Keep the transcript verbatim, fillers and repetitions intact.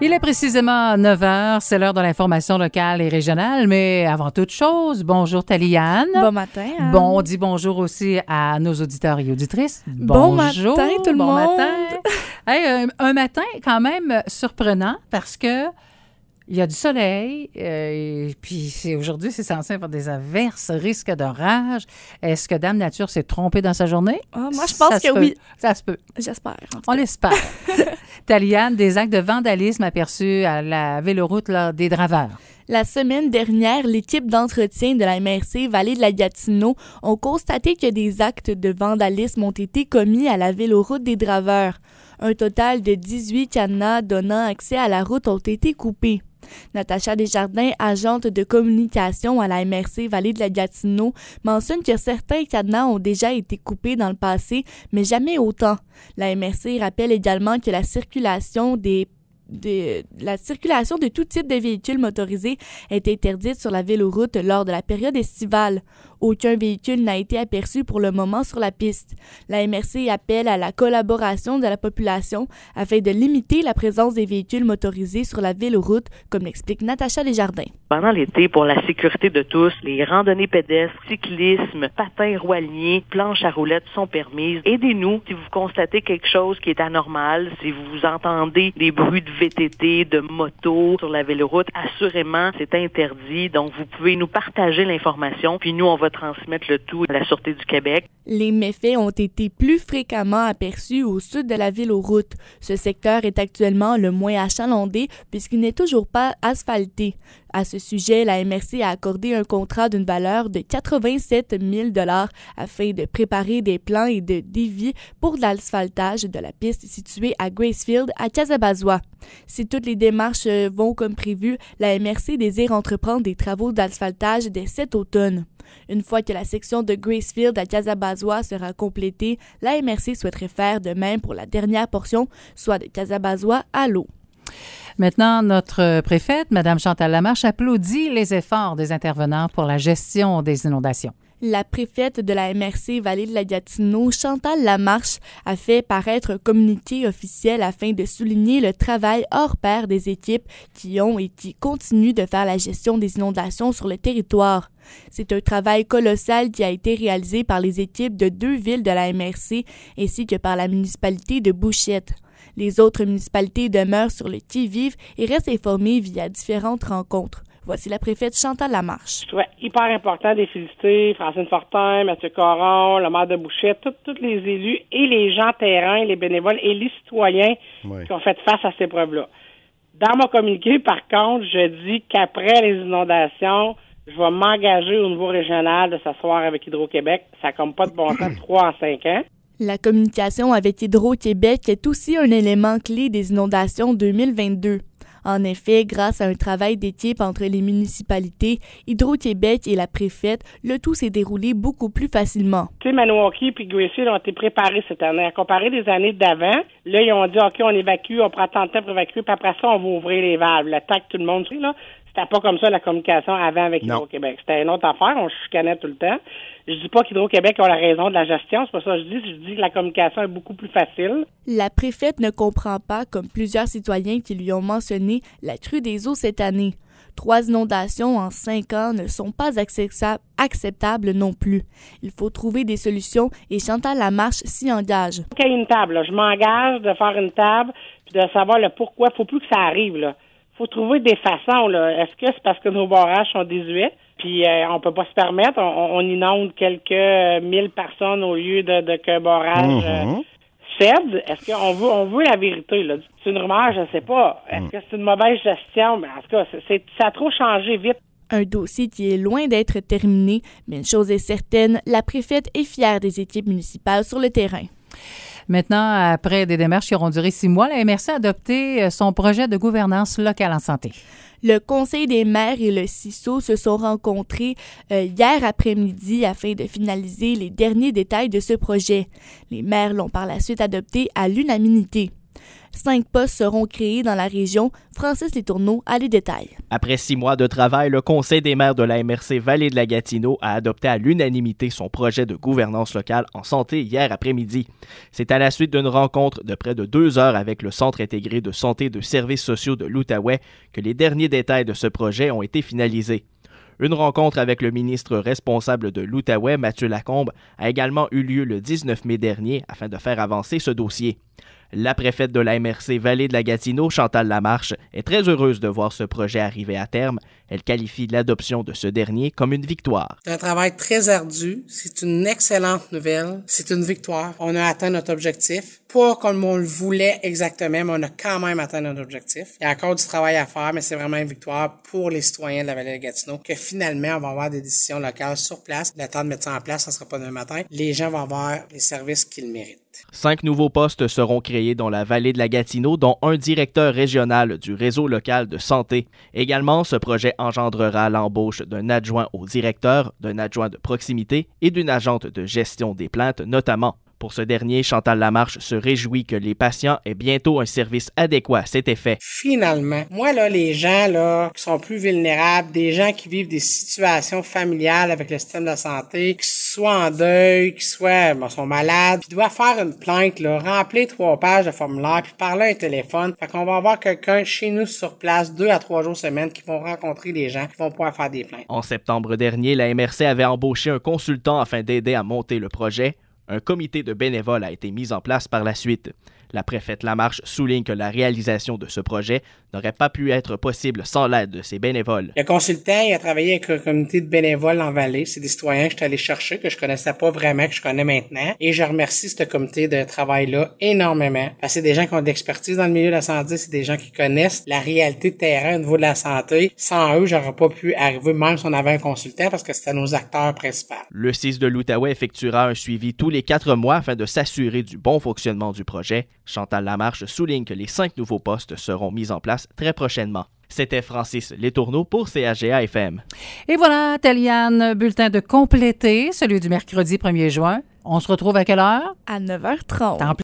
Il est précisément neuf heures, c'est l'heure de l'information locale et régionale, mais avant toute chose, bonjour Taliane. Bon matin. Anne. Bon, on dit bonjour aussi à nos auditeurs et auditrices. Bon Bonjour, matin tout le bon monde. Matin. Hey, un, un matin quand même surprenant parce que il y a du soleil, euh, et puis c'est, aujourd'hui, c'est censé avoir des averses, risque d'orage. Est-ce que Dame Nature s'est trompée dans sa journée? Oh, moi, je pense ça que peut. oui. Ça se peut. J'espère. On l'espère. Taliane, des actes de vandalisme aperçus à la véloroute là, des Draveurs. La semaine dernière, l'équipe d'entretien de la M R C Vallée de la Gatineau ont constaté que des actes de vandalisme ont été commis à la véloroute des Draveurs. Un total de dix-huit cadenas donnant accès à la route ont été coupés. Natacha Desjardins, agente de communication à la M R C Vallée de la Gatineau, mentionne que certains cadenas ont déjà été coupés dans le passé, mais jamais autant. La M R C rappelle également que la circulation des De, la circulation de tout type de véhicules motorisés est interdite sur la véloroute lors de la période estivale. Aucun véhicule n'a été aperçu pour le moment sur la piste. La M R C appelle à la collaboration de la population afin de limiter la présence des véhicules motorisés sur la véloroute, comme l'explique Natacha Desjardins. Pendant l'été, pour la sécurité de tous, les randonnées pédestres, cyclisme, patins roiliers, planches à roulettes sont permises. Aidez-nous si vous constatez quelque chose qui est anormal, si vous entendez des bruits de V T T, de moto sur la véloroute, assurément, c'est interdit. Donc, vous pouvez nous partager l'information, puis nous, on va transmettre le tout à la Sûreté du Québec. Les méfaits ont été plus fréquemment aperçus au sud de la véloroute. Ce secteur est actuellement le moins achalandé puisqu'il n'est toujours pas asphalté. À ce sujet, la M R C a accordé un contrat d'une valeur de quatre-vingt-sept mille dollars afin de préparer des plans et de dévis pour l'asphaltage de la piste située à Gracefield, à Casabazois. Si toutes les démarches vont comme prévu, la M R C désire entreprendre des travaux d'asphaltage dès cet automne. Une fois que la section de Gracefield à Casabazois sera complétée, la M R C souhaiterait faire de même pour la dernière portion, soit de Casabazois à l'eau. Maintenant, notre préfète, Mme Chantal Lamarche, applaudit les efforts des intervenants pour la gestion des inondations. La préfète de la M R C Vallée de la Gatineau, Chantal Lamarche, a fait paraître un communiqué officiel afin de souligner le travail hors pair des équipes qui ont et qui continuent de faire la gestion des inondations sur le territoire. C'est un travail colossal qui a été réalisé par les équipes de deux villes de la M R C ainsi que par la municipalité de Bouchette. Les autres municipalités demeurent sur le qui-vive et restent informées via différentes rencontres. Voici la préfète Chantal Lamarche. Je trouvais hyper important de féliciter Francine Fortin, Mathieu Caron, le maire de Bouchette, tous les élus et les gens terrain, les bénévoles et les citoyens oui. qui ont fait face à ces épreuves-là. Dans mon communiqué, par contre, je dis qu'après les inondations, je vais m'engager au niveau régional de s'asseoir avec Hydro-Québec. Ça n'a comme pas de bon sens, trois en cinq ans. La communication avec Hydro-Québec est aussi un élément clé des inondations deux mille vingt-deux. En effet, grâce à un travail d'équipe entre les municipalités, Hydro-Québec et la préfète, le tout s'est déroulé beaucoup plus facilement. Tu sais, Maniwaki et Gracefield ont été préparés cette année. À comparer des années d'avant, là, ils ont dit, OK, on évacue, on prend tant de temps pour évacuer, puis après ça, on va ouvrir les valves. Le temps que tout le monde sait, là, c'était pas comme ça la communication avant avec non. Hydro-Québec. C'était une autre affaire, on chicanait tout le temps. Je dis pas qu'Hydro-Québec a la raison de la gestion, c'est pas ça que je dis, je dis que la communication est beaucoup plus facile. La préfète ne comprend pas, comme plusieurs citoyens qui lui ont mentionné, la crue des eaux cette année. Trois inondations en cinq ans ne sont pas acceptables non plus. Il faut trouver des solutions et Chantal Lamarche s'y engage. Il y a une table, là. Je m'engage de faire une table puis de savoir le pourquoi. Il ne faut plus que ça arrive, là. Faut trouver des façons, là. Est-ce que c'est parce que nos barrages sont désuets? Puis euh, on peut pas se permettre, on, on inonde quelques euh, mille personnes au lieu de, de qu'un barrage euh, cède. Est-ce qu'on veut on veut la vérité, là? C'est une rumeur, je sais pas. Est-ce mm. que c'est une mauvaise gestion? Mais en tout cas, c'est, c'est, ça a trop changé vite. Un dossier qui est loin d'être terminé, mais une chose est certaine, la préfète est fière des équipes municipales sur le terrain. Maintenant, après des démarches qui auront duré six mois, la M R C a adopté son projet de gouvernance locale en santé. Le Conseil des maires et le C I S O se sont rencontrés euh, hier après-midi afin de finaliser les derniers détails de ce projet. Les maires l'ont par la suite adopté à l'unanimité. Cinq postes seront créés dans la région. Francis Letourneau a les détails. Après six mois de travail, le Conseil des maires de la M R C Vallée de la Gatineau a adopté à l'unanimité son projet de gouvernance locale en santé hier après-midi. C'est à la suite d'une rencontre de près de deux heures avec le Centre intégré de santé et de services sociaux de l'Outaouais que les derniers détails de ce projet ont été finalisés. Une rencontre avec le ministre responsable de l'Outaouais, Mathieu Lacombe, a également eu lieu le dix-neuf mai dernier afin de faire avancer ce dossier. La préfète de la M R C Vallée de la Gatineau, Chantal Lamarche, est très heureuse de voir ce projet arriver à terme. Elle qualifie l'adoption de ce dernier comme une victoire. C'est un travail très ardu. C'est une excellente nouvelle. C'est une victoire. On a atteint notre objectif. Pas comme on le voulait exactement, mais on a quand même atteint notre objectif. Il y a encore du travail à faire, mais c'est vraiment une victoire pour les citoyens de la Vallée de la Gatineau que finalement, on va avoir des décisions locales sur place. Le temps de mettre ça en place, ça sera pas demain matin. Les gens vont avoir les services qu'ils méritent. Cinq nouveaux postes seront créés dans la Vallée de la Gatineau, dont un directeur régional du réseau local de santé. Également, ce projet engendrera l'embauche d'un adjoint au directeur, d'un adjoint de proximité et d'une agente de gestion des plaintes notamment. Pour ce dernier, Chantal Lamarche se réjouit que les patients aient bientôt un service adéquat à cet effet. Finalement, moi, là, les gens là qui sont plus vulnérables, des gens qui vivent des situations familiales avec le système de santé, qui soient en deuil, qui soient bon, sont malades, qui doivent faire une plainte, là, remplir trois pages de formulaire, puis parler à un téléphone. Fait qu'on va avoir quelqu'un chez nous sur place, deux à trois jours semaine, qui vont rencontrer les gens, qui vont pouvoir faire des plaintes. En septembre dernier, la M R C avait embauché un consultant afin d'aider à monter le projet. Un comité de bénévoles a été mis en place par la suite. La préfète Lamarche souligne que la réalisation de ce projet n'aurait pas pu être possible sans l'aide de ces bénévoles. Le consultant, il a travaillé avec un comité de bénévoles en Vallée. C'est des citoyens que je suis allé chercher, que je connaissais pas vraiment, que je connais maintenant. Et je remercie ce comité de travail-là énormément. Parce que c'est des gens qui ont de l'expertise dans le milieu de la santé, c'est des gens qui connaissent la réalité de terrain au niveau de la santé. Sans eux, j'aurais pas pu arriver, même si on avait un consultant, parce que c'était nos acteurs principaux. Le C I S de l'Outaouais effectuera un suivi tous les quatre mois afin de s'assurer du bon fonctionnement du projet. Chantal Lamarche souligne que les cinq nouveaux postes seront mis en place très prochainement. C'était Francis Letourneau pour C H G A F M. Et voilà, Taliane, bulletin de complété, celui du mercredi premier juin. On se retrouve à quelle heure? À neuf heures trente.